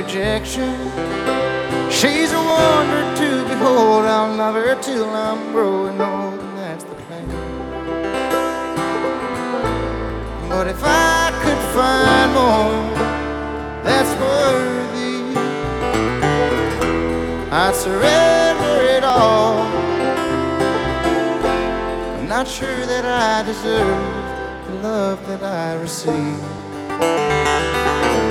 rejection. She's a wonder to behold. I'll love her till I'm growing old, and that's the plan. But if I could find more that's worthy, I'd surrender it all. I'm not sure that I deserve the love that I receive.